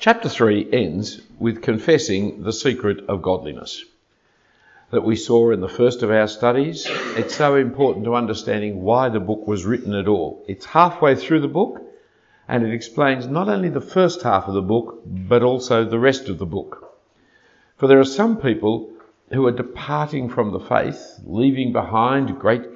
Chapter 3 ends with confessing the secret of godliness that we saw in the first of our studies. It's so important to understanding why the book was written at all. It's halfway through the book, and it explains not only the first half of the book, but also the rest of the book. For there are some people who are departing from the faith, leaving behind the great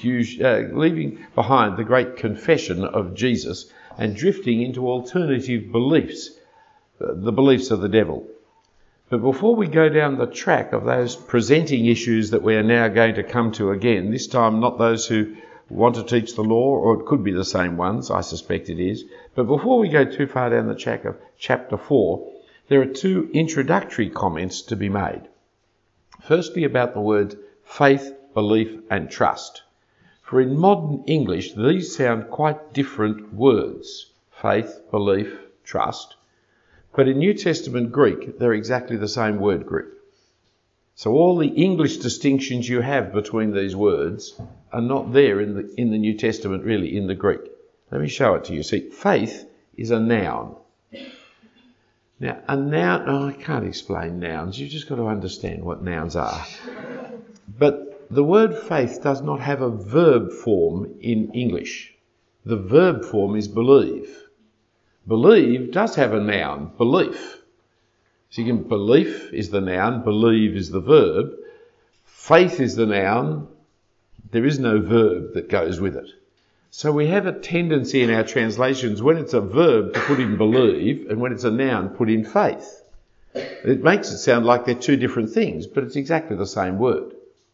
confession of Jesus and drifting into alternative beliefs, the beliefs of the devil. But before we go down the track of those presenting issues that we are now going to come to again, this time not those who want to teach the law, or it could be the same ones, I suspect it is. But before we go too far down the track of chapter 4, there are two introductory comments to be made. Firstly, about the words faith, belief and trust. For in modern English, these sound quite different words. Faith, belief, trust. But in New Testament Greek, they're exactly the same word group. So all the English distinctions you have between these words are not there in the New Testament, really, in the Greek. Let me show it to you. See, faith is a noun. Now, a noun, I can't explain nouns. You've just got to understand what nouns are. But the word faith does not have a verb form in English. The verb form is believe. Believe does have a noun, belief. So you can, belief is the noun, believe is the verb. Faith is the noun. There is no verb that goes with it. So we have a tendency in our translations, when it's a verb, to put in believe, and when it's a noun, put in faith. It makes it sound like they're two different things, but it's exactly the same word.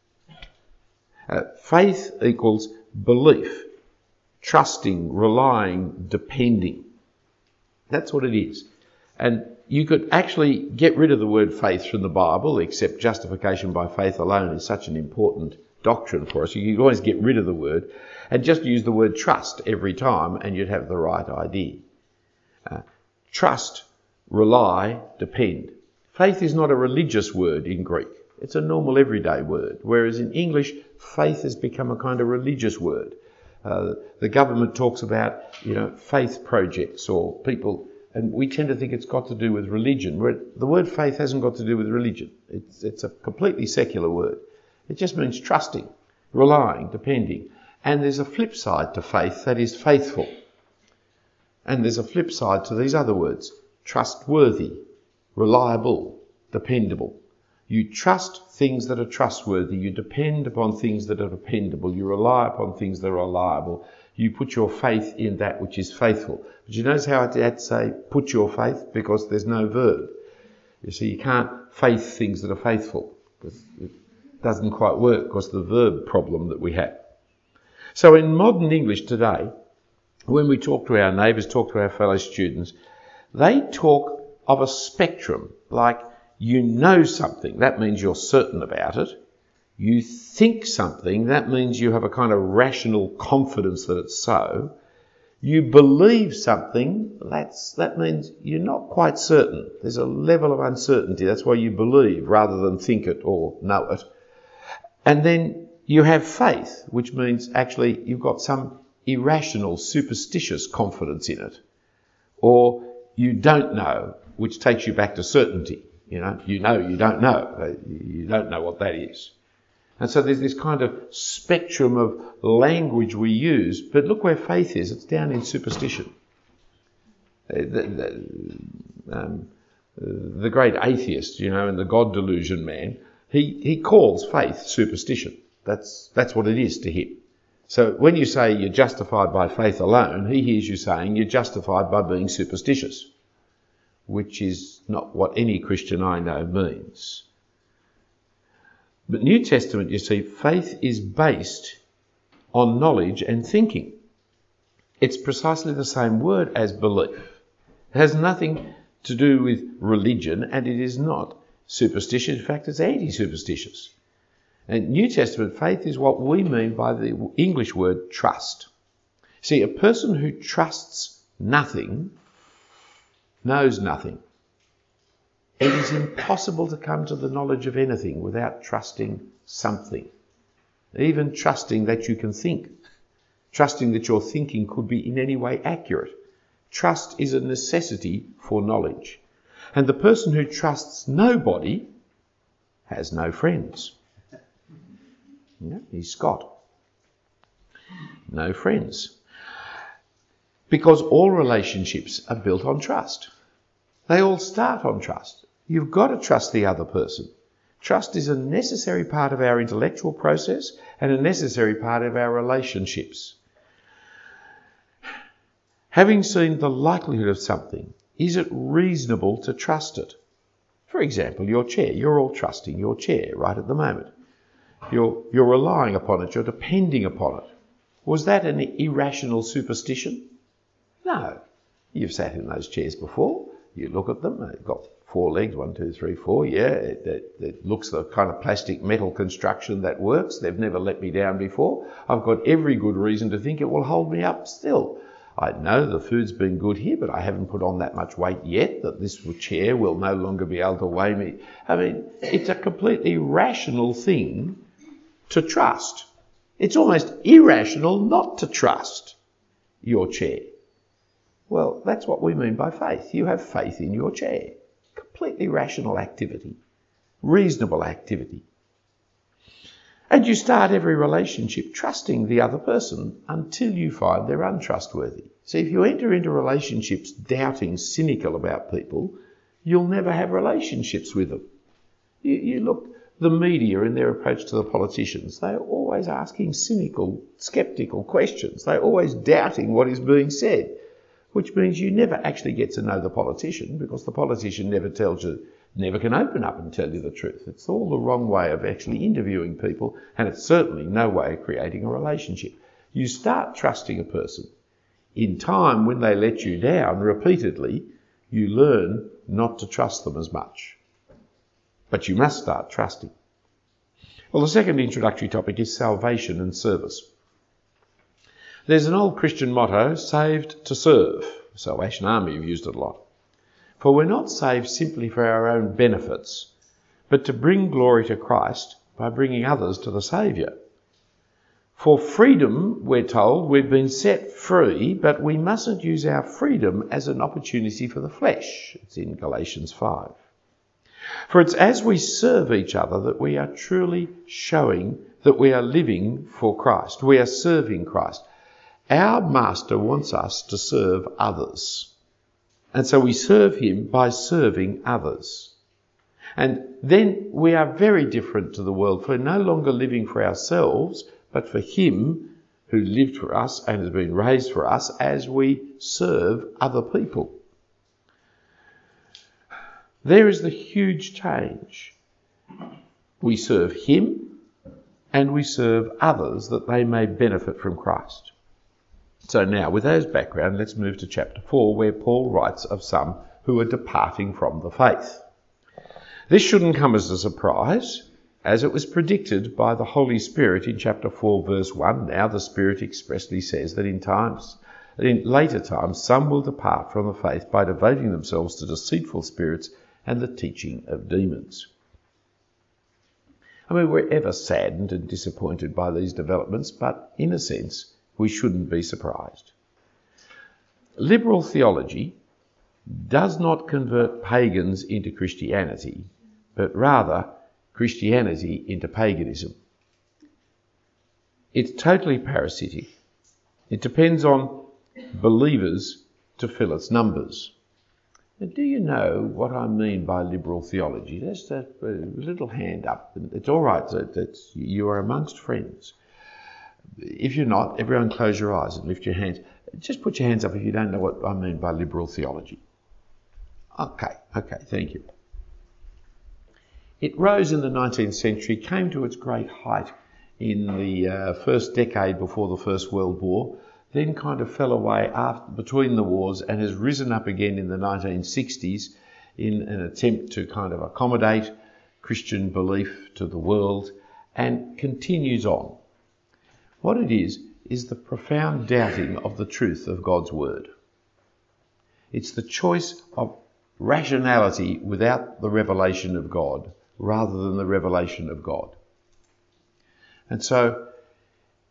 Faith equals belief, trusting, relying, depending. That's what it is. And you could actually get rid of the word faith from the Bible, except justification by faith alone is such an important doctrine for us. You could always get rid of the word and just use the word trust every time, and you'd have the right idea. Trust, rely, depend. Faith is not a religious word in Greek. It's a normal everyday word, whereas in English, faith has become a kind of religious word. The government talks about, faith projects or people, and we tend to think it's got to do with religion, where the word faith hasn't got to do with religion. It's a completely secular word. It just means trusting, relying, depending. And there's a flip side to faith, that is faithful. And there's a flip side to these other words, trustworthy, reliable, dependable. You trust things that are trustworthy. You depend upon things that are dependable. You rely upon things that are reliable. You put your faith in that which is faithful. But you notice how I had to say, put your faith, because there's no verb. You see, you can't faith things that are faithful. It doesn't quite work because of the verb problem that we have. So in modern English today, when we talk to our neighbours, talk to our fellow students, they talk of a spectrum, like you know something, that means you're certain about it. You think something, that means you have a kind of rational confidence that it's so. You believe something, that means you're not quite certain. There's a level of uncertainty. That's why you believe rather than think it or know it. And then you have faith, which means actually you've got some irrational, superstitious confidence in it. Or you don't know, which takes you back to certainty. You don't know. You don't know what that is. And so there's this kind of spectrum of language we use. But look where faith is. It's down in superstition. The great atheist, and the God delusion man, he calls faith superstition. That's what it is to him. So when you say you're justified by faith alone, he hears you saying you're justified by being superstitious, which is not what any Christian I know means. But New Testament, you see, faith is based on knowledge and thinking. It's precisely the same word as belief. It has nothing to do with religion, and it is not superstitious. In fact, it's anti-superstitious. And New Testament faith is what we mean by the English word trust. See, a person who trusts nothing knows nothing. It is impossible to come to the knowledge of anything without trusting something. Even trusting that you can think. Trusting that your thinking could be in any way accurate. Trust is a necessity for knowledge. And the person who trusts nobody has no friends. Yeah, he's Scott. No friends. Because all relationships are built on trust. They all start on trust. You've got to trust the other person. Trust is a necessary part of our intellectual process and a necessary part of our relationships. Having seen the likelihood of something, is it reasonable to trust it? For example, your chair. You're all trusting your chair right at the moment. You're relying upon it. You're depending upon it. Was that an irrational superstition? No. You've sat in those chairs before. You look at them. They've got 4 legs, 1, 2, 3, 4. Yeah, it looks the kind of plastic metal construction that works. They've never let me down before. I've got every good reason to think it will hold me up still. I know the food's been good here, but I haven't put on that much weight yet that this chair will no longer be able to weigh me. I mean, it's a completely rational thing to trust. It's almost irrational not to trust your chair. Well, that's what we mean by faith. You have faith in your chair. Completely rational activity. Reasonable activity. And you start every relationship trusting the other person until you find they're untrustworthy. So if you enter into relationships doubting, cynical about people, you'll never have relationships with them. You look, the media in their approach to the politicians, they're always asking cynical, sceptical questions. They're always doubting what is being said, which means you never actually get to know the politician because the politician never can open up and tell you the truth. It's all the wrong way of actually interviewing people, and it's certainly no way of creating a relationship. You start trusting a person. In time, when they let you down repeatedly, you learn not to trust them as much. But you must start trusting. Well, the second introductory topic is salvation and service. There's an old Christian motto, saved to serve. Salvation Army have used it a lot. For we're not saved simply for our own benefits, but to bring glory to Christ by bringing others to the Saviour. For freedom, we're told, we've been set free, but we mustn't use our freedom as an opportunity for the flesh. It's in Galatians 5. For it's as we serve each other that we are truly showing that we are living for Christ. We are serving Christ. Our Master wants us to serve others. And so we serve him by serving others. And then we are very different to the world. For we're no longer living for ourselves, but for him who lived for us and has been raised for us as we serve other people. There is the huge change. We serve him and we serve others that they may benefit from Christ. So now, with those background, let's move to chapter 4, where Paul writes of some who are departing from the faith. This shouldn't come as a surprise, as it was predicted by the Holy Spirit in chapter 4, verse 1. Now the Spirit expressly says that in later times, some will depart from the faith by devoting themselves to deceitful spirits and the teaching of demons. I mean, we're ever saddened and disappointed by these developments, but in a sense, we shouldn't be surprised. Liberal theology does not convert pagans into Christianity, but rather Christianity into paganism. It's totally parasitic. It depends on believers to fill its numbers. Now, do you know what I mean by liberal theology? Just a little hand up. It's all right. You are amongst friends. If you're not, everyone close your eyes and lift your hands. Just put your hands up if you don't know what I mean by liberal theology. Okay, thank you. It rose in the 19th century, came to its great height in the first decade before the First World War, then kind of fell away between the wars and has risen up again in the 1960s in an attempt to kind of accommodate Christian belief to the world and continues on. What it is the profound doubting of the truth of God's word. It's the choice of rationality without the revelation of God rather than the revelation of God. And so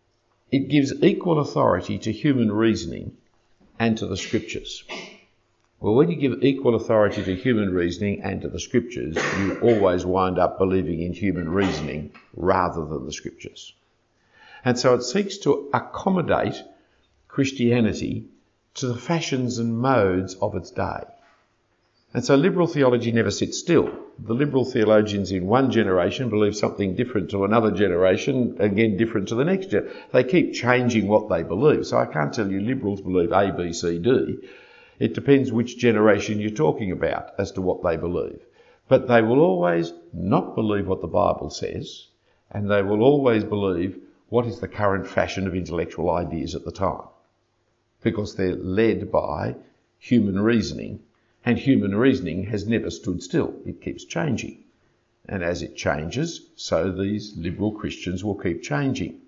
it gives equal authority to human reasoning and to the scriptures. Well, when you give equal authority to human reasoning and to the scriptures, you always wind up believing in human reasoning rather than the scriptures. And so it seeks to accommodate Christianity to the fashions and modes of its day. And so liberal theology never sits still. The liberal theologians in one generation believe something different to another generation, again different to the next generation. They keep changing what they believe. So I can't tell you liberals believe A, B, C, D. It depends which generation you're talking about as to what they believe. But they will always not believe what the Bible says, and they will always believe what is the current fashion of intellectual ideas at the time, because they're led by human reasoning. And human reasoning has never stood still. It keeps changing. And as it changes, so these liberal Christians will keep changing.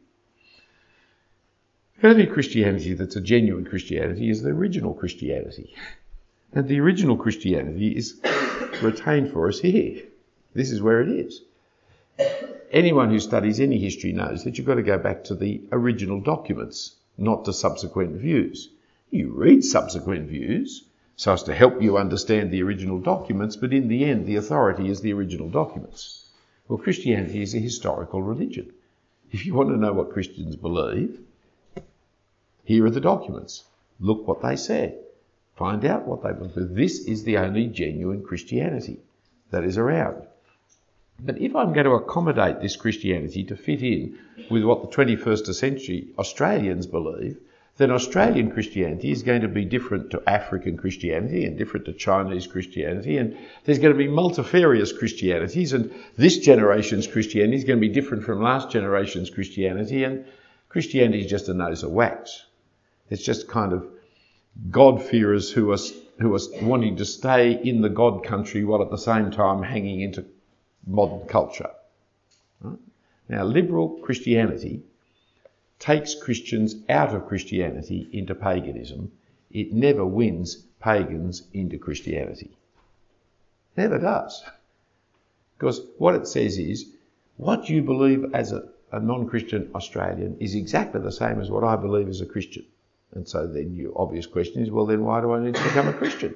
The only Christianity that's a genuine Christianity is the original Christianity. And the original Christianity is retained for us here. This is where it is. Anyone who studies any history knows that you've got to go back to the original documents, not to subsequent views. You read subsequent views so as to help you understand the original documents, but in the end, the authority is the original documents. Well, Christianity is a historical religion. If you want to know what Christians believe, here are the documents. Look what they said. Find out what they believe. This is the only genuine Christianity that is around. But if I'm going to accommodate this Christianity to fit in with what the 21st century Australians believe, then Australian Christianity is going to be different to African Christianity and different to Chinese Christianity, and there's going to be multifarious Christianities, and this generation's Christianity is going to be different from last generation's Christianity, and Christianity is just a nose of wax. It's just kind of God-fearers who are wanting to stay in the God country while at the same time hanging into modern culture. Right? Now, liberal Christianity takes Christians out of Christianity into paganism. It never wins pagans into Christianity. Never does. Because what it says is, what you believe as a non-Christian Australian is exactly the same as what I believe as a Christian. And so then your obvious question is, well, then why do I need to become a Christian?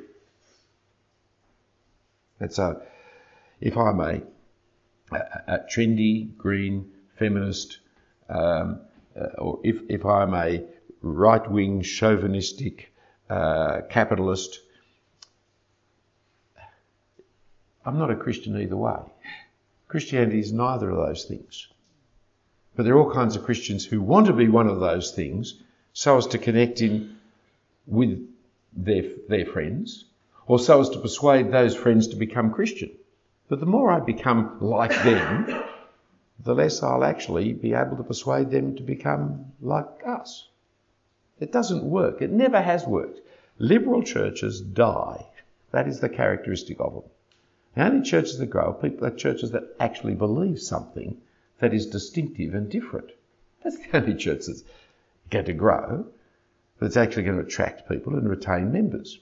And so, if I'm a trendy, green, feminist, or if I'm a right-wing, chauvinistic capitalist, I'm not a Christian either way. Christianity is neither of those things. But there are all kinds of Christians who want to be one of those things so as to connect in with their friends, or so as to persuade those friends to become Christian. But the more I become like them, the less I'll actually be able to persuade them to become like us. It doesn't work. It never has worked. Liberal churches die. That is the characteristic of them. The only churches that grow are churches that actually believe something that is distinctive and different. That's the only church that's going to grow, but it's actually going to attract people and retain members.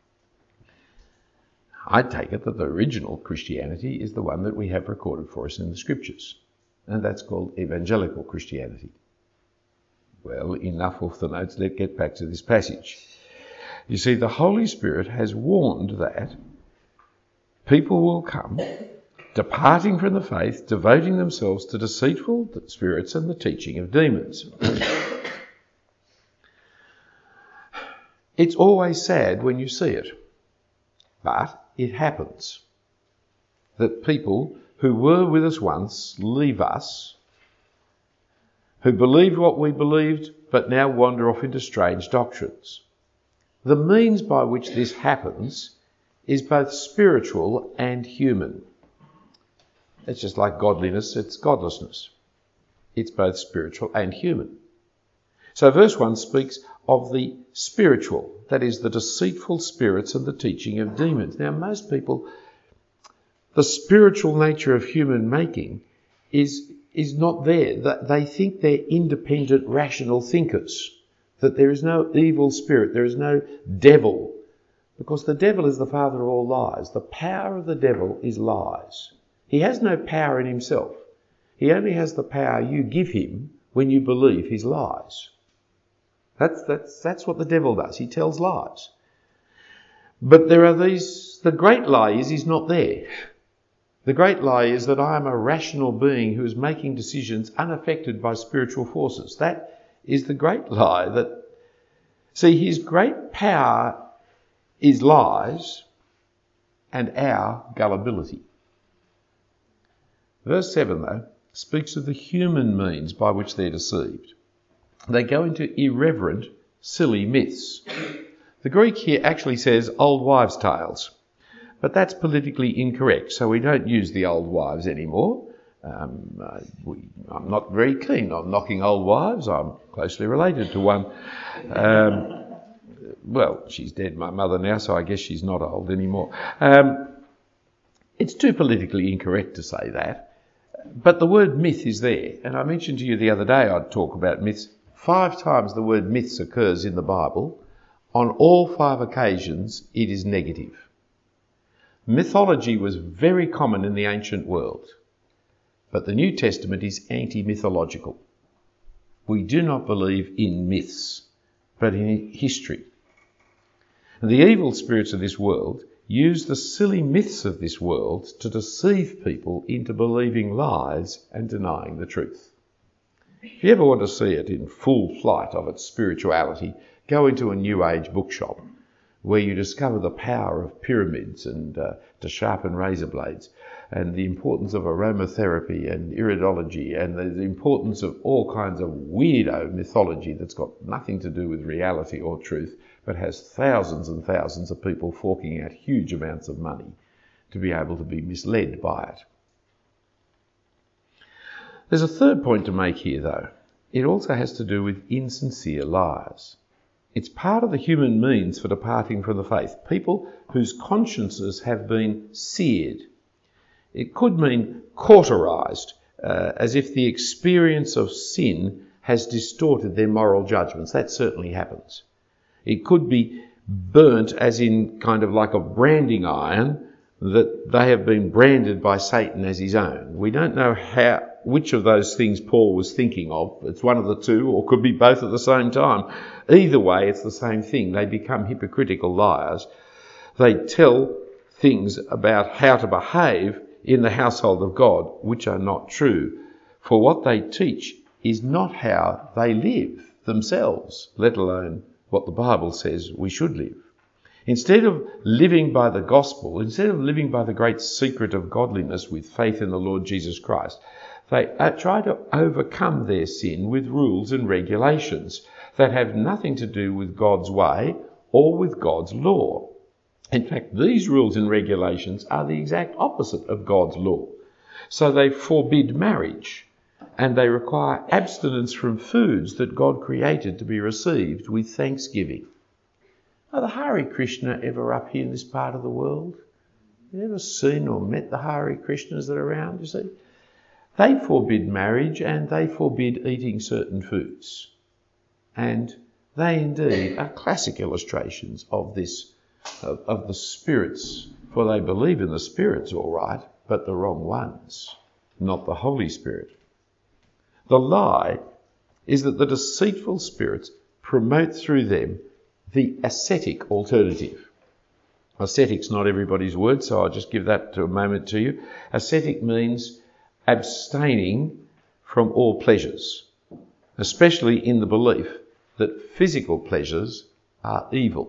I take it that the original Christianity is the one that we have recorded for us in the scriptures, and that's called evangelical Christianity. Well, enough off the notes. Let's get back to this passage. You see, the Holy Spirit has warned that people will come, departing from the faith, devoting themselves to deceitful spirits and the teaching of demons. It's always sad when you see it, but it happens that people who were with us once leave us, who believed what we believed, but now wander off into strange doctrines. The means by which this happens is both spiritual and human. It's just like godliness, it's godlessness. It's both spiritual and human. So verse 1 speaks of the spiritual, that is, the deceitful spirits and the teaching of demons. Now, most people, the spiritual nature of human making is not there. They think they're independent, rational thinkers, that there is no evil spirit, there is no devil, because the devil is the father of all lies. The power of the devil is lies. He has no power in himself. He only has the power you give him when you believe his lies. That's what the devil does. He tells lies. But there are the great lie is he's not there. The great lie is that I am a rational being who is making decisions unaffected by spiritual forces. That is the great lie. See, his great power is lies and our gullibility. Verse 7, though, speaks of the human means by which they're deceived. They go into irreverent, silly myths. The Greek here actually says old wives' tales, but that's politically incorrect, so we don't use the old wives anymore. I'm not very keen on knocking old wives. I'm closely related to one. Well, she's dead, my mother now, so I guess she's not old anymore. It's too politically incorrect to say that. But the word myth is there. And I mentioned to you the other day I'd talk about myths. 5 times the word myths occurs in the Bible. On all 5 occasions, it is negative. Mythology was very common in the ancient world. But the New Testament is anti-mythological. We do not believe in myths, but in history. And the evil spirits of this world use the silly myths of this world to deceive people into believing lies and denying the truth. If you ever want to see it in full flight of its spirituality, go into a New Age bookshop where you discover the power of pyramids and to sharpen razor blades, and the importance of aromatherapy and iridology, and the importance of all kinds of weirdo mythology that's got nothing to do with reality or truth, but has thousands and thousands of people forking out huge amounts of money to be able to be misled by it. There's a third point to make here, though. It also has to do with insincere lies. It's part of the human means for departing from the faith. People whose consciences have been seared. It could mean cauterized, as if the experience of sin has distorted their moral judgments. That certainly happens. It could be burnt, as in kind of like a branding iron, that they have been branded by Satan as his own. We don't know which of those things Paul was thinking of. It's one of the two, or could be both at the same time. Either way, it's the same thing. They become hypocritical liars. They tell things about how to behave in the household of God, which are not true. For what they teach is not how they live themselves, let alone what the Bible says we should live. Instead of living by the gospel, instead of living by the great secret of godliness with faith in the Lord Jesus Christ, they try to overcome their sin with rules and regulations that have nothing to do with God's way or with God's law. In fact, these rules and regulations are the exact opposite of God's law. So they forbid marriage, and they require abstinence from foods that God created to be received with thanksgiving. Are the Hare Krishna ever up here in this part of the world? Have you ever seen or met the Hare Krishnas that are around, you see? They forbid marriage and they forbid eating certain foods. And they indeed are classic illustrations of this, of the spirits, for they believe in the spirits all right, but the wrong ones, not the Holy Spirit. The lie is that the deceitful spirits promote through them the ascetic alternative. Ascetic's not everybody's word, so I'll just give that to a moment to you. Ascetic means abstaining from all pleasures, especially in the belief that physical pleasures are evil.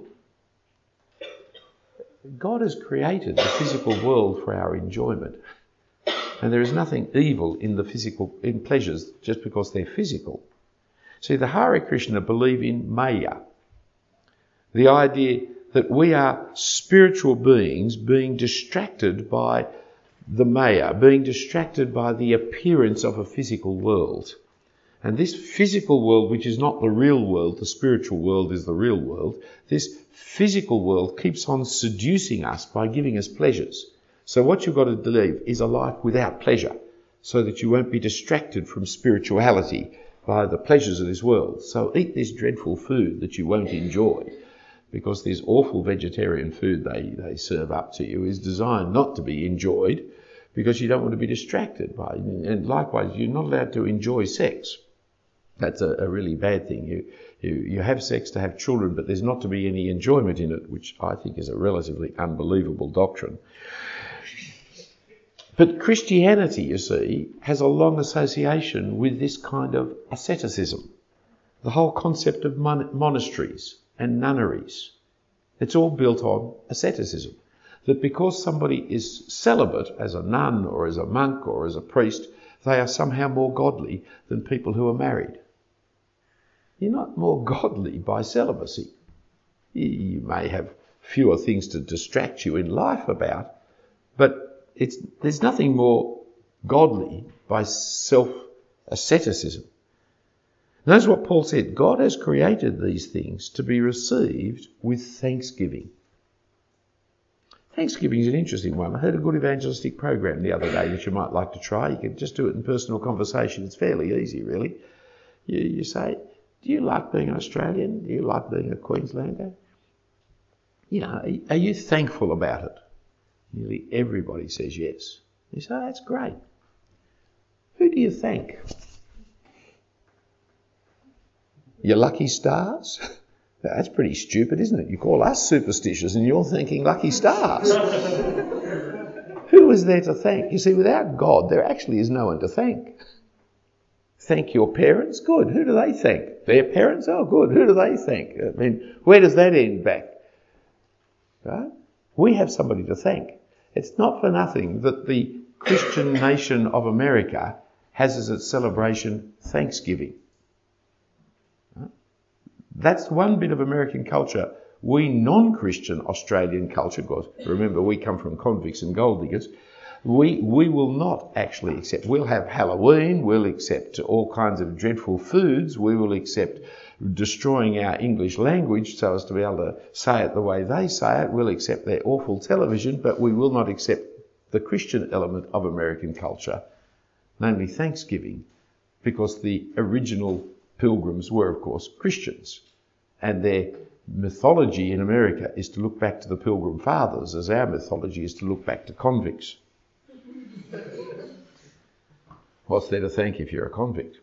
God has created the physical world for our enjoyment, and there is nothing evil in pleasures just because they're physical. See, the Hare Krishna believe in Maya, the idea that we are spiritual beings being distracted by the Maya, being distracted by the appearance of a physical world. And this physical world, which is not the real world, the spiritual world is the real world, this physical world keeps on seducing us by giving us pleasures. So what you've got to live is a life without pleasure, so that you won't be distracted from spirituality by the pleasures of this world. So eat this dreadful food that you won't enjoy, because this awful vegetarian food they serve up to you is designed not to be enjoyed, because you don't want to be distracted by it. And likewise, you're not allowed to enjoy sex. That's a really bad thing. You have sex to have children, but there's not to be any enjoyment in it, which I think is a relatively unbelievable doctrine. But Christianity, you see, has a long association with this kind of asceticism. The whole concept of monasteries and nunneries. It's all built on asceticism. That because somebody is celibate as a nun or as a monk or as a priest, they are somehow more godly than people who are married. You're not more godly by celibacy. You may have fewer things to distract you in life about, but there's nothing more godly by self-asceticism. Notice what Paul said. God has created these things to be received with thanksgiving. Thanksgiving is an interesting one. I heard a good evangelistic program the other day that you might like to try. You can just do it in personal conversation. It's fairly easy, really. You say, do you like being an Australian? Do you like being a Queenslander? You know, are you thankful about it? Nearly everybody says yes. You say, that's great. Who do you thank? Your lucky stars? That's pretty stupid, isn't it? You call us superstitious and you're thanking lucky stars. Who is there to thank? You see, without God, there actually is no one to thank. Thank your parents? Good. Who do they thank? Their parents? Oh, good. Who do they thank? I mean, where does that end back? Right? We have somebody to thank. It's not for nothing that the Christian nation of America has as its celebration Thanksgiving. Right? That's one bit of American culture. We non-Christian Australian culture, because remember we come from convicts and gold diggers, we will not actually accept. We'll have Halloween, we'll accept all kinds of dreadful foods, we will accept destroying our English language so as to be able to say it the way they say it, we'll accept their awful television, but we will not accept the Christian element of American culture, namely Thanksgiving, because the original pilgrims were, of course, Christians, and their mythology in America is to look back to the Pilgrim Fathers, as our mythology is to look back to convicts. What's there to thank if you're a convict?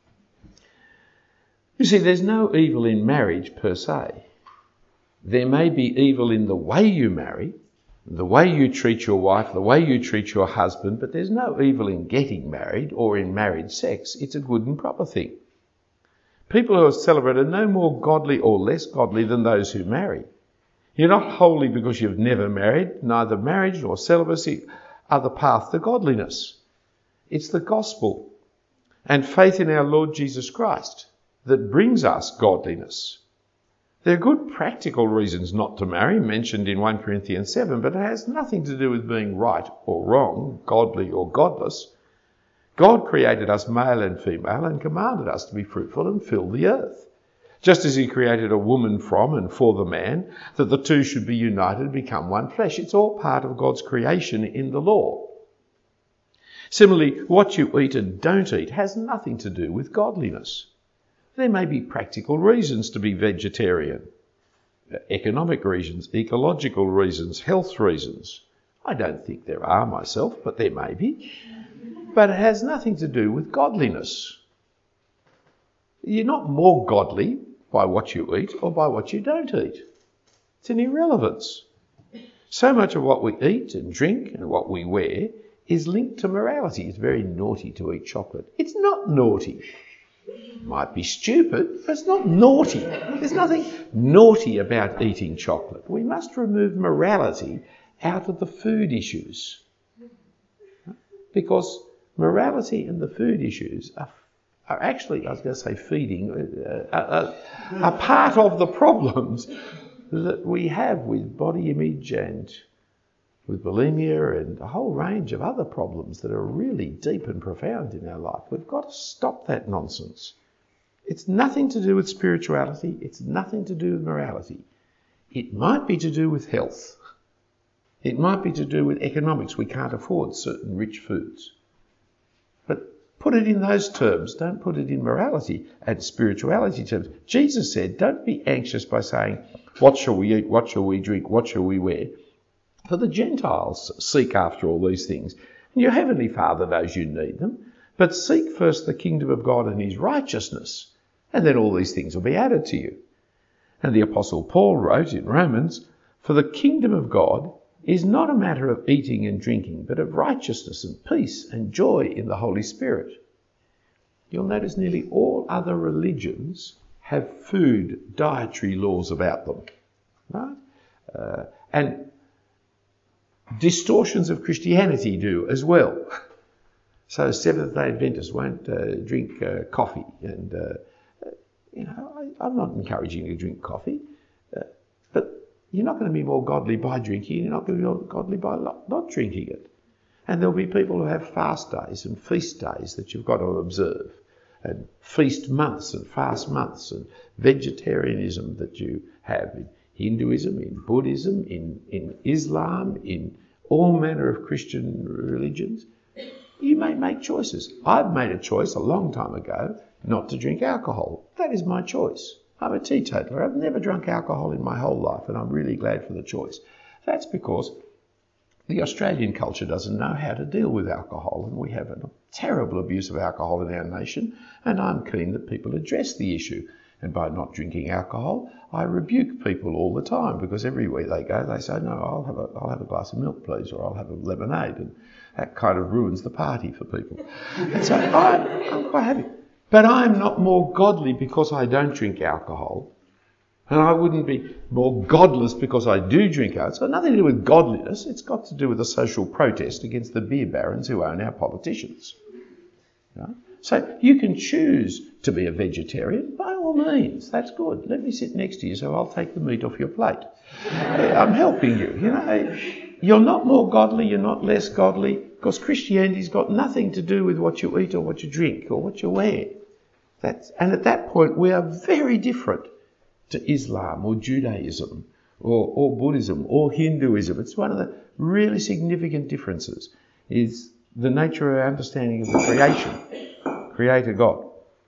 You see, there's no evil in marriage per se. There may be evil in the way you marry, the way you treat your wife, the way you treat your husband, but there's no evil in getting married or in married sex. It's a good and proper thing. People who are celebrated are no more godly or less godly than those who marry. You're not holy because you've never married. Neither marriage nor celibacy are the path to godliness. It's the gospel and faith in our Lord Jesus Christ that brings us godliness. There are good practical reasons not to marry, mentioned in 1 Corinthians 7, but it has nothing to do with being right or wrong, godly or godless. God created us male and female and commanded us to be fruitful and fill the earth. Just as he created a woman from and for the man, that the two should be united and become one flesh. It's all part of God's creation in the law. Similarly, what you eat and don't eat has nothing to do with godliness. There may be practical reasons to be vegetarian, economic reasons, ecological reasons, health reasons. I don't think there are myself, but there may be. But it has nothing to do with godliness. You're not more godly by what you eat or by what you don't eat. It's an irrelevance. So much of what we eat and drink and what we wear is linked to morality. It's very naughty to eat chocolate. It's not naughty. It might be stupid, but it's not naughty. There's nothing naughty about eating chocolate. We must remove morality out of the food issues. Because morality and the food issues are actually, I was going to say feeding, are part of the problems that we have with body image and with bulimia and a whole range of other problems that are really deep and profound in our life. We've got to stop that nonsense. It's nothing to do with spirituality. It's nothing to do with morality. It might be to do with health. It might be to do with economics. We can't afford certain rich foods. But put it in those terms. Don't put it in morality and spirituality terms. Jesus said, don't be anxious by saying, what shall we eat? What shall we drink? What shall we wear? For the Gentiles seek after all these things. And your Heavenly Father knows you need them. But seek first the kingdom of God and his righteousness, and then all these things will be added to you. And the Apostle Paul wrote in Romans, "For the kingdom of God is not a matter of eating and drinking, but of righteousness and peace and joy in the Holy Spirit." You'll notice nearly all other religions have food, dietary laws about them, right? And distortions of Christianity do as well. So Seventh-day Adventists won't drink coffee, and I'm not encouraging you to drink coffee, but you're not going to be more godly by drinking. You're not going to be more godly by not drinking it. And there'll be people who have fast days and feast days that you've got to observe, and feast months and fast months, and vegetarianism that you have in Hinduism, in Buddhism, in Islam, in all manner of Christian religions. You may make choices. I've made a choice a long time ago not to drink alcohol. That is my choice. I'm a teetotaler. I've never drunk alcohol in my whole life, and I'm really glad for the choice. That's because the Australian culture doesn't know how to deal with alcohol, and we have a terrible abuse of alcohol in our nation, and I'm keen that people address the issue. And by not drinking alcohol, I rebuke people all the time, because everywhere they go, they say, "No, I'll have a glass of milk, please," or "I'll have a lemonade," and that kind of ruins the party for people. And so I'm quite happy. But I'm not more godly because I don't drink alcohol, and I wouldn't be more godless because I do drink alcohol. It's got nothing to do with godliness. It's got to do with a social protest against the beer barons who own our politicians. Right? So you can choose to be a vegetarian, by all means. That's good. Let me sit next to you so I'll take the meat off your plate. I'm helping you. You're not more godly, you're not less godly, because Christianity's got nothing to do with what you eat or what you drink or what you wear. And at that point, we are very different to Islam or Judaism or Buddhism or Hinduism. It's one of the really significant differences is the nature of our understanding of the Creator God.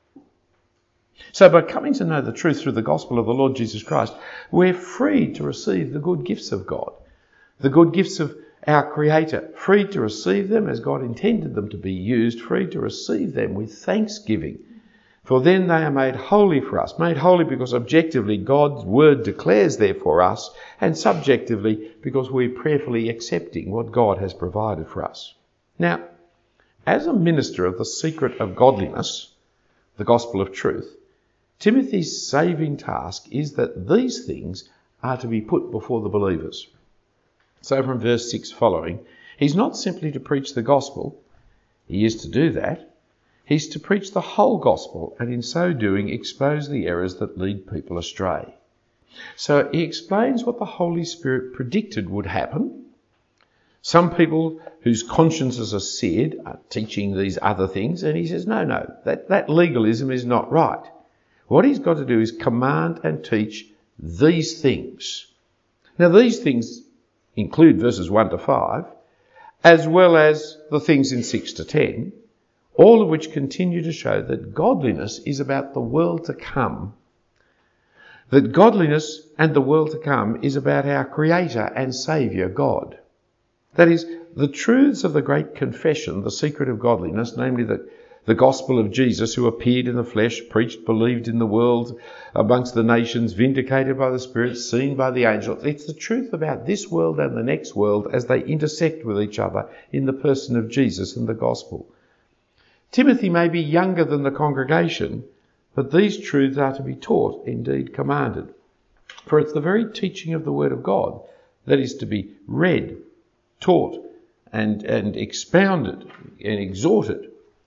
So by coming to know the truth through the gospel of the Lord Jesus Christ, we're free to receive the good gifts of God, the good gifts of our Creator, free to receive them as God intended them to be used, free to receive them with thanksgiving. For then they are made holy for us, made holy because objectively God's word declares there for us, and subjectively because we're prayerfully accepting what God has provided for us. Now, as a minister of the secret of godliness, the gospel of truth, Timothy's saving task is that these things are to be put before the believers. So from verse 6 following, he's not simply to preach the gospel. He is to do that. He's to preach the whole gospel, and in so doing expose the errors that lead people astray. So he explains what the Holy Spirit predicted would happen. Some people whose consciences are seared are teaching these other things, and he says, no, that legalism is not right. What he's got to do is command and teach these things. Now, these things include verses 1 to 5, as well as the things in 6 to 10, all of which continue to show that godliness is about the world to come. That godliness and the world to come is about our Creator and Saviour, God. That is, the truths of the great confession, the secret of godliness, namely that the gospel of Jesus who appeared in the flesh, preached, believed in the world, amongst the nations, vindicated by the Spirit, seen by the angels. It's the truth about this world and the next world as they intersect with each other in the person of Jesus and the gospel. Timothy may be younger than the congregation, but these truths are to be taught, indeed commanded. For it's the very teaching of the Word of God that is to be read, taught, and expounded and exhorted.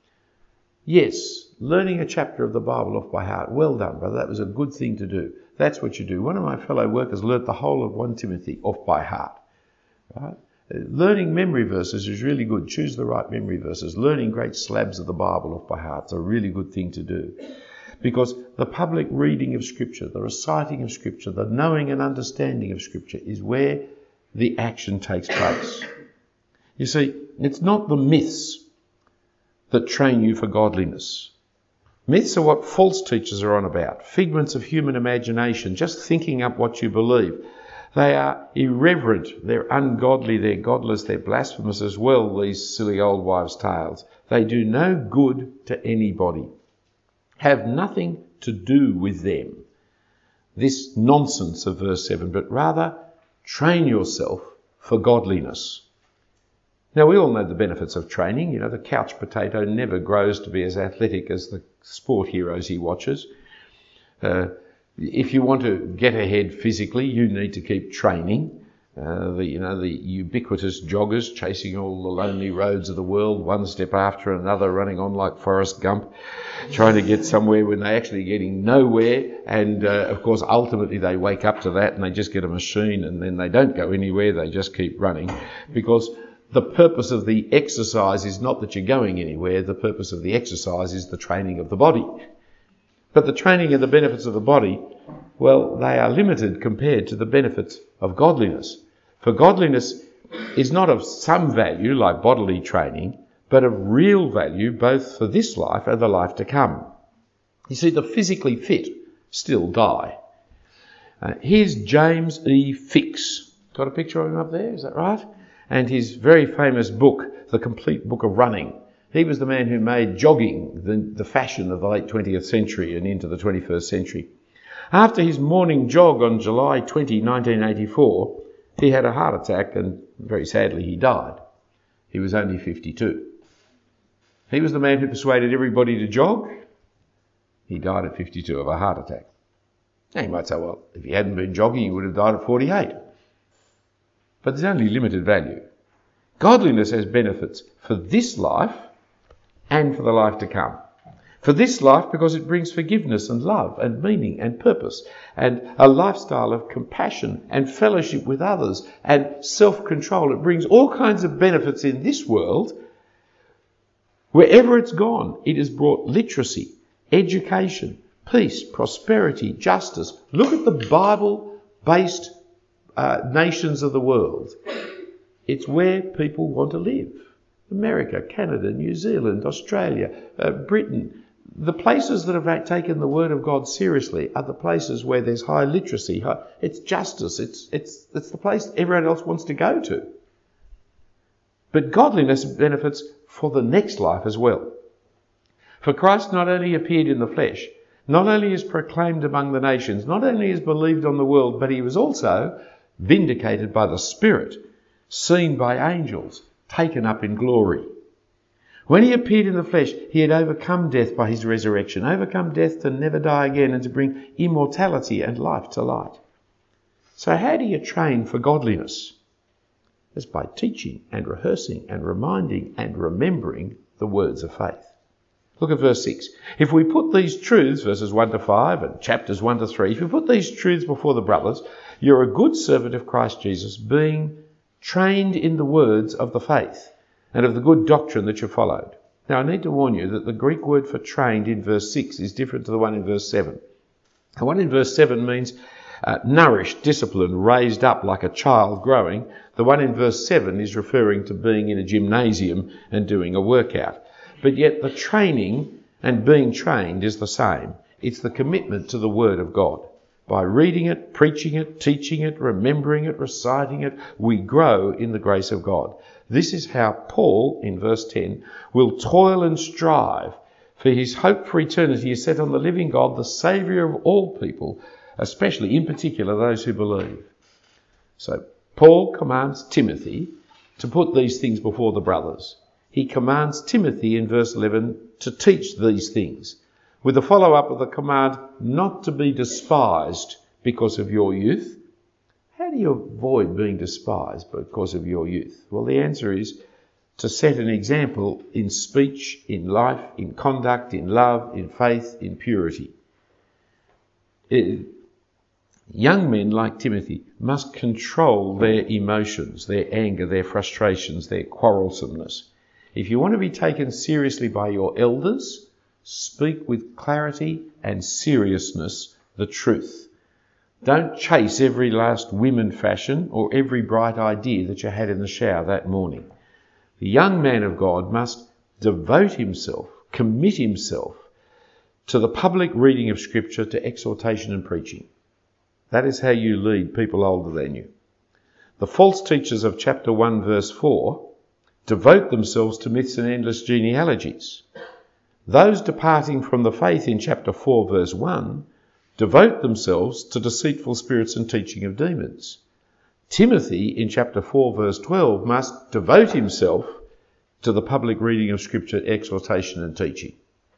Yes, learning a chapter of the Bible off by heart. Well done, brother. That was a good thing to do. That's what you do. One of my fellow workers learnt the whole of 1 Timothy off by heart. Right? Learning memory verses is really good. Choose the right memory verses. Learning great slabs of the Bible off by heart is a really good thing to do. Because the public reading of Scripture, the reciting of Scripture, the knowing and understanding of Scripture is where the action takes place. You see, it's not the myths that train you for godliness. Myths are what false teachers are on about. Figments of human imagination, just thinking up what you believe. They are irreverent, they're ungodly, they're godless, they're blasphemous as well, these silly old wives' tales. They do no good to anybody. Have nothing to do with them, this nonsense of verse 7, but rather train yourself for godliness. Now, we all know the benefits of training. You know, the couch potato never grows to be as athletic as the sport heroes he watches. If you want to get ahead physically, you need to keep training. The ubiquitous joggers chasing all the lonely roads of the world, one step after another, running on like Forrest Gump, trying to get somewhere when they're actually getting nowhere. And, of course, ultimately they wake up to that and they just get a machine and then they don't go anywhere. They just keep running, because the purpose of the exercise is not that you're going anywhere. The purpose of the exercise is the training of the body. But the training and the benefits of the body, well, they are limited compared to the benefits of godliness. For godliness is not of some value like bodily training, but of real value both for this life and the life to come. You see, the physically fit still die. Here's James E. Fix. Got a picture of him up there, is that right? And his very famous book, The Complete Book of Running. He was the man who made jogging the fashion of the late 20th century and into the 21st century. After his morning jog on July 20, 1984, he had a heart attack and very sadly he died. He was only 52. He was the man who persuaded everybody to jog. He died at 52 of a heart attack. Now you might say, well, if he hadn't been jogging, he would have died at 48. But there's only limited value. Godliness has benefits for this life and for the life to come. For this life, because it brings forgiveness and love and meaning and purpose and a lifestyle of compassion and fellowship with others and self-control. It brings all kinds of benefits in this world. Wherever it's gone, it has brought literacy, education, peace, prosperity, justice. Look at the Bible-based nations of the world. It's where people want to live. America, Canada, New Zealand, Australia, Britain. The places that have taken the Word of God seriously are the places where there's high literacy. It's justice. It's the place everyone else wants to go to. But godliness benefits for the next life as well. For Christ not only appeared in the flesh, not only is proclaimed among the nations, not only is believed on the world, but he was also vindicated by the Spirit, seen by angels, taken up in glory. When he appeared in the flesh, he had overcome death by his resurrection, overcome death to never die again and to bring immortality and life to light. So how do you train for godliness? It's by teaching and rehearsing and reminding and remembering the words of faith. Look at verse 6. If we put these truths, verses 1 to 5 and chapters 1 to 3, if we put these truths before the brothers, you're a good servant of Christ Jesus, being trained in the words of the faith and of the good doctrine that you followed. Now, I need to warn you that the Greek word for trained in verse 6 is different to the one in verse 7. The one in verse 7 means nourished, disciplined, raised up like a child growing. The one in verse 7 is referring to being in a gymnasium and doing a workout. But yet the training and being trained is the same. It's the commitment to the Word of God. By reading it, preaching it, teaching it, remembering it, reciting it, we grow in the grace of God. This is how Paul, in verse 10, will toil and strive, for his hope for eternity is set on the living God, the Saviour of all people, especially, in particular, those who believe. So Paul commands Timothy to put these things before the brothers. He commands Timothy in verse 11 to teach these things, with the follow-up of the command not to be despised because of your youth. How do you avoid being despised because of your youth? Well, the answer is to set an example in speech, in life, in conduct, in love, in faith, in purity. Young men like Timothy must control their emotions, their anger, their frustrations, their quarrelsomeness. If you want to be taken seriously by your elders, speak with clarity and seriousness the truth. Don't chase every last whim and fashion or every bright idea that you had in the shower that morning. The young man of God must devote himself, commit himself to the public reading of Scripture, to exhortation and preaching. That is how you lead people older than you. The false teachers of chapter 1 verse 4 devote themselves to myths and endless genealogies. Those departing from the faith in chapter 4 verse 1 devote themselves to deceitful spirits and teaching of demons. Timothy in chapter 4 verse 12 must devote himself to the public reading of scripture, exhortation and teaching.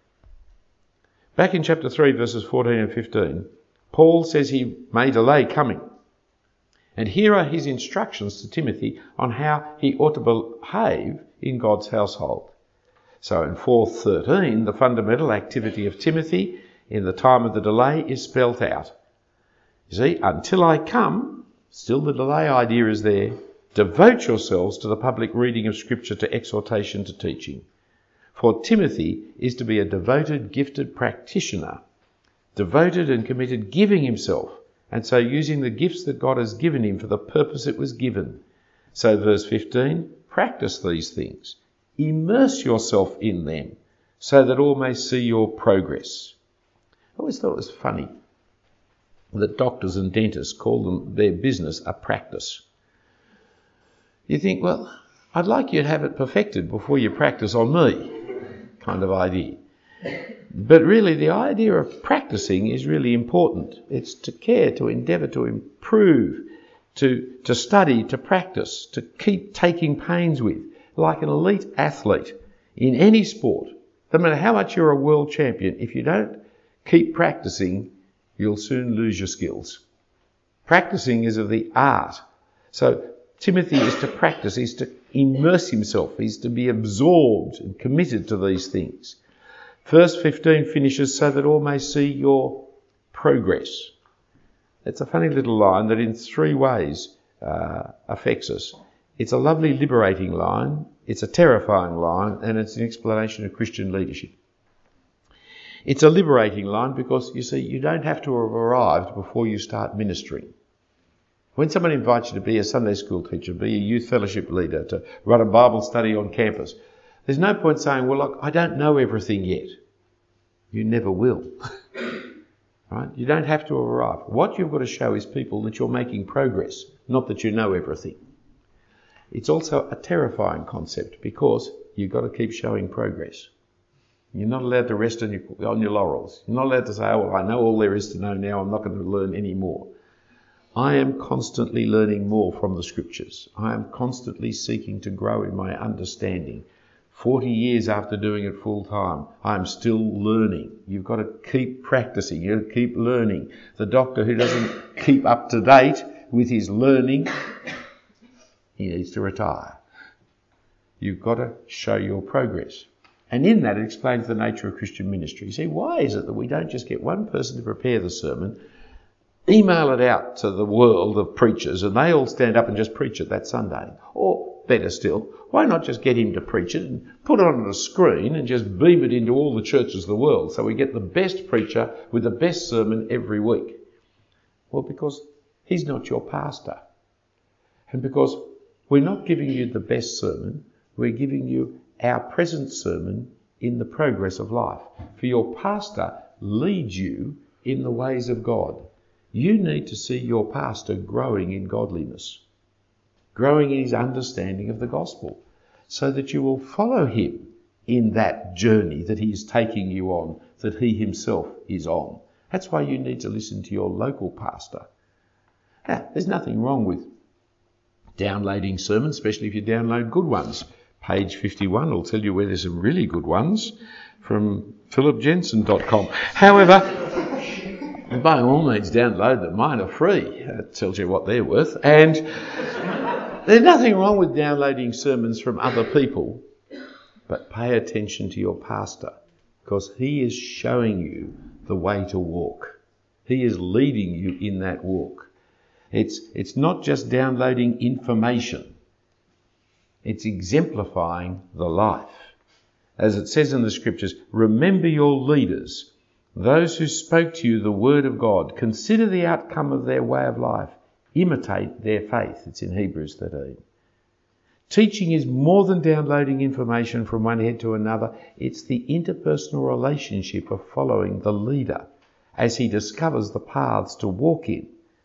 Back in chapter 3 verses 14 and 15, Paul says he may delay coming. And here are his instructions to Timothy on how he ought to behave in God's household. So in 4:13, the fundamental activity of Timothy in the time of the delay is spelt out. You see, until I come, still the delay idea is there. Devote yourselves to the public reading of scripture, to exhortation, to teaching. For Timothy is to be a devoted, gifted practitioner, devoted and committed, giving himself, and so using the gifts that God has given him for the purpose it was given. So verse 15, practice these things. Immerse yourself in them so that all may see your progress. I always thought it was funny that doctors and dentists call them their business a practice. You think, well, I'd like you to have it perfected before you practice on me, kind of idea. But really the idea of practicing is really important. It's to care, to endeavour, to improve, to study, to practice, to keep taking pains with, like an elite athlete in any sport. No matter how much you're a world champion, if you don't keep practicing, you'll soon lose your skills. Practicing is of the art. So Timothy is to practice, he's to immerse himself, he's to be absorbed and committed to these things. Verse 15 finishes, so that all may see your progress. It's a funny little line that in three ways affects us. It's a lovely liberating line, it's a terrifying line, and it's an explanation of Christian leadership. It's a liberating line because, you see, you don't have to have arrived before you start ministering. When someone invites you to be a Sunday school teacher, be a youth fellowship leader, to run a Bible study on campus, there's no point saying, well, look, I don't know everything yet. You never will. Right? You don't have to have arrived. What you've got to show is people that you're making progress, not that you know everything. It's also a terrifying concept because you've got to keep showing progress. You're not allowed to rest on your laurels. You're not allowed to say, oh, well, I know all there is to know now, I'm not going to learn any more. I am constantly learning more from the scriptures. I am constantly seeking to grow in my understanding. 40 years after doing it full time, I'm still learning. You've got to keep practicing. You've got to keep learning. The doctor who doesn't keep up to date with his learning, he needs to retire. You've got to show your progress. And in that, it explains the nature of Christian ministry. You see, why is it that we don't just get one person to prepare the sermon, email it out to the world of preachers, and they all stand up and just preach it that Sunday? Or, better still, why not just get him to preach it and put it on a screen and just beam it into all the churches of the world so we get the best preacher with the best sermon every week? Well, because he's not your pastor. And because we're not giving you the best sermon, we're giving you our present sermon in the progress of life. For your pastor leads you in the ways of God. You need to see your pastor growing in godliness, growing in his understanding of the gospel, so that you will follow him in that journey that he is taking you on, that he himself is on. That's why you need to listen to your local pastor. Now, there's nothing wrong with downloading sermons, especially if you download good ones. Page 51 will tell you where there's some really good ones from philipjensen.com. However, by all means download them. Mine are free. It tells you what they're worth. And there's nothing wrong with downloading sermons from other people, but pay attention to your pastor because he is showing you the way to walk. He is leading you in that walk. It's not just downloading information. It's exemplifying the life. As it says in the scriptures, remember your leaders, those who spoke to you the word of God. Consider the outcome of their way of life. Imitate their faith. It's in Hebrews 13. Teaching is more than downloading information from one head to another. It's the interpersonal relationship of following the leader as he discovers the paths to walk in.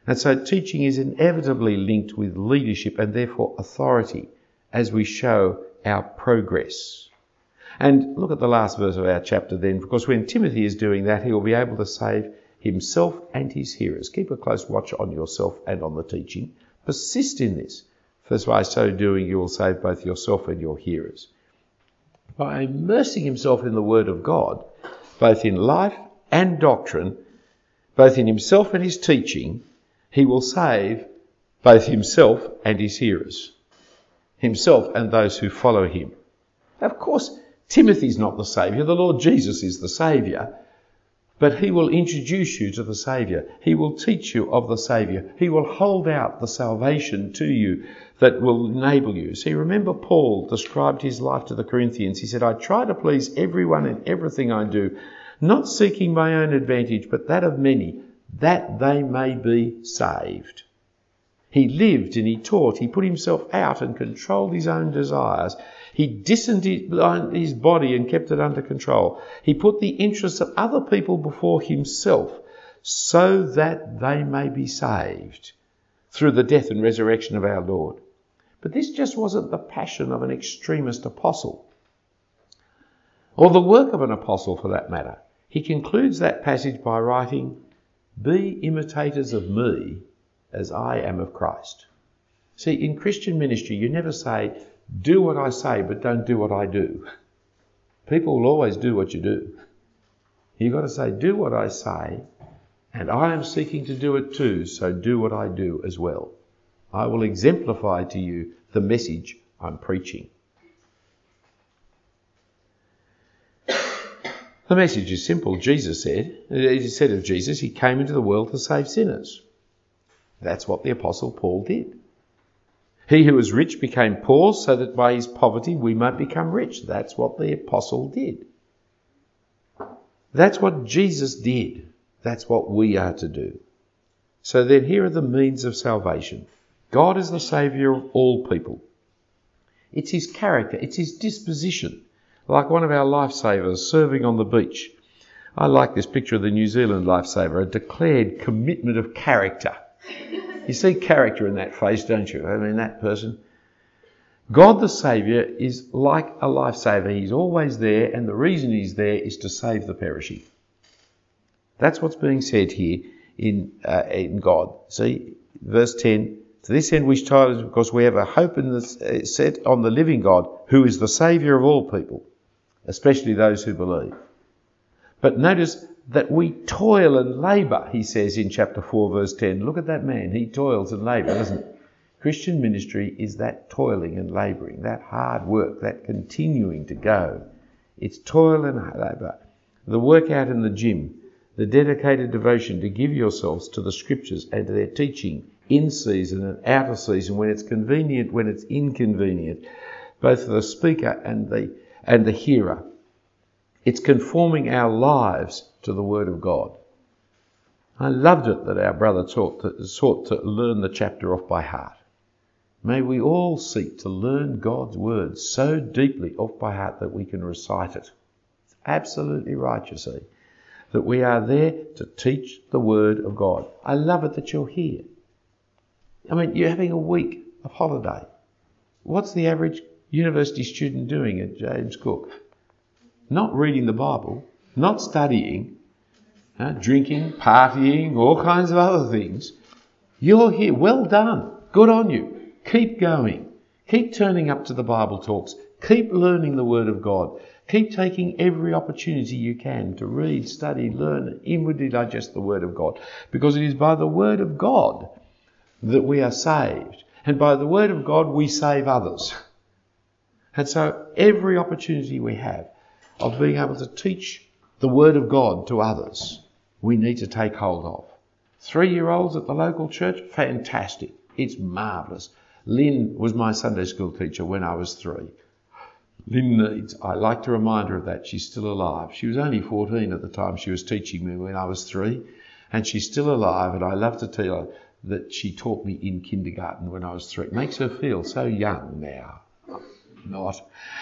And so teaching is inevitably linked with leadership and therefore authority as we show our progress. And look at the last verse of our chapter then, because when Timothy is doing that, he will be able to save himself and his hearers. Keep a close watch on yourself and on the teaching. Persist in this. For by so doing, you will save both yourself and your hearers. By immersing himself in the Word of God, both in life and doctrine, both in himself and his teaching, he will save both himself and his hearers, himself and those who follow him. Of course, Timothy's not the Saviour. The Lord Jesus is the Saviour. But he will introduce you to the Saviour. He will teach you of the Saviour. He will hold out the salvation to you that will enable you. See, remember Paul described his life to the Corinthians. He said, I try to please everyone in everything I do, not seeking my own advantage, but that of many, that they may be saved. He lived and he taught. He put himself out and controlled his own desires. He disciplined his body and kept it under control. He put the interests of other people before himself so that they may be saved through the death and resurrection of our Lord. But this just wasn't the passion of an extremist apostle, or the work of an apostle for that matter. He concludes that passage by writing, "Be imitators of me as I am of Christ." See, in Christian ministry, you never say, do what I say, but don't do what I do. People will always do what you do. You've got to say, do what I say, and I am seeking to do it too, so do what I do as well. I will exemplify to you the message I'm preaching. The message is simple. Jesus said, it is said of Jesus, he came into the world to save sinners. That's what the Apostle Paul did. He who was rich became poor so that by his poverty we might become rich. That's what the apostle did. That's what Jesus did. That's what we are to do. So then here are the means of salvation. God is the Saviour of all people. It's his character, it's his disposition. Like one of our lifesavers serving on the beach. I like this picture of the New Zealand lifesaver, a declared commitment of character. You see character in that face, don't you? I mean, that person. God the Saviour is like a lifesaver. He's always there, and the reason he's there is to save the perishing. That's what's being said here in God. See, verse 10, to this end we strive because we have a hope in this, set on the living God, who is the Saviour of all people, especially those who believe. But notice that we toil and labour, he says in chapter 4, verse 10. Look at that man. He toils and labours, doesn't he? Christian ministry is that toiling and labouring, that hard work, that continuing to go. It's toil and labour. The work out in the gym, the dedicated devotion to give yourselves to the Scriptures and to their teaching in season and out of season, when it's convenient, when it's inconvenient, both for the speaker and the hearer. It's conforming our lives to the Word of God. I loved it that our brother sought to learn the chapter off by heart. May we all seek to learn God's Word so deeply off by heart that we can recite it. It's absolutely right, you see, that we are there to teach the Word of God. I love it that you're here. I mean, you're having a week of holiday. What's the average university student doing at James Cook? Not reading the Bible, not studying, drinking, partying, all kinds of other things. You're here. Well done. Good on you. Keep going. Keep turning up to the Bible talks. Keep learning the Word of God. Keep taking every opportunity you can to read, study, learn, inwardly digest the Word of God. Because it is by the Word of God that we are saved. And by the Word of God we save others. And so every opportunity we have of being able to teach the Word of God to others, we need to take hold of. 3-year-olds at the local church, fantastic. It's marvellous. Lynn was my Sunday school teacher when I was 3. Lynn Needs, I like to remind her of that. She's still alive. She was only 14 at the time she was teaching me when I was 3, and she's still alive, and I love to tell her that she taught me in kindergarten when I was 3. It makes her feel so young now. Not.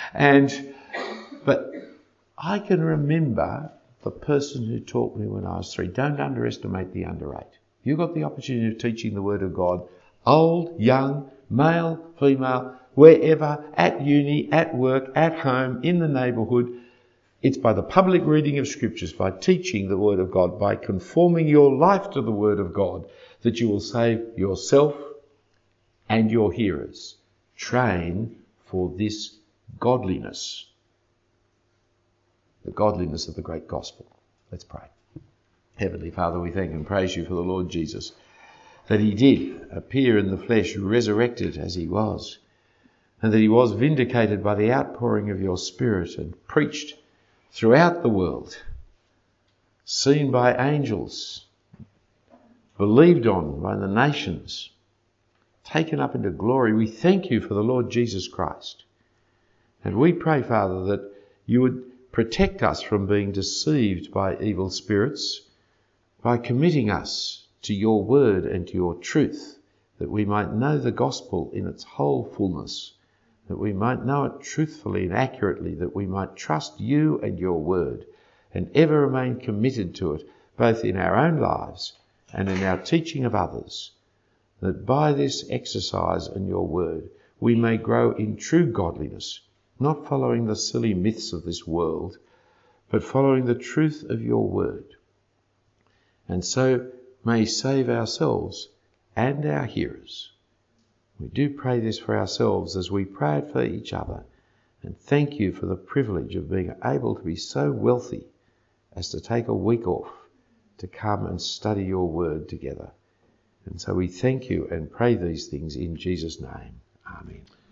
But I can remember the person who taught me when I was 3. Don't underestimate the under 8. You've got the opportunity of teaching the Word of God, old, young, male, female, wherever, at uni, at work, at home, in the neighbourhood. It's by the public reading of Scriptures, by teaching the Word of God, by conforming your life to the Word of God, that you will save yourself and your hearers. Train for this godliness, the godliness of the great gospel. Let's pray. Heavenly Father, we thank and praise you for the Lord Jesus, that he did appear in the flesh, resurrected as he was, and that he was vindicated by the outpouring of your Spirit and preached throughout the world, seen by angels, believed on by the nations, taken up into glory. We thank you for the Lord Jesus Christ. And we pray, Father, that you would protect us from being deceived by evil spirits by committing us to your word and to your truth, that we might know the gospel in its whole fullness, that we might know it truthfully and accurately, that we might trust you and your word and ever remain committed to it, both in our own lives and in our teaching of others, that by this exercise in your word we may grow in true godliness, not following the silly myths of this world, but following the truth of your word, and so may save ourselves and our hearers. We do pray this for ourselves as we pray it for each other, and thank you for the privilege of being able to be so wealthy as to take a week off to come and study your word together. And so we thank you and pray these things in Jesus' name. Amen.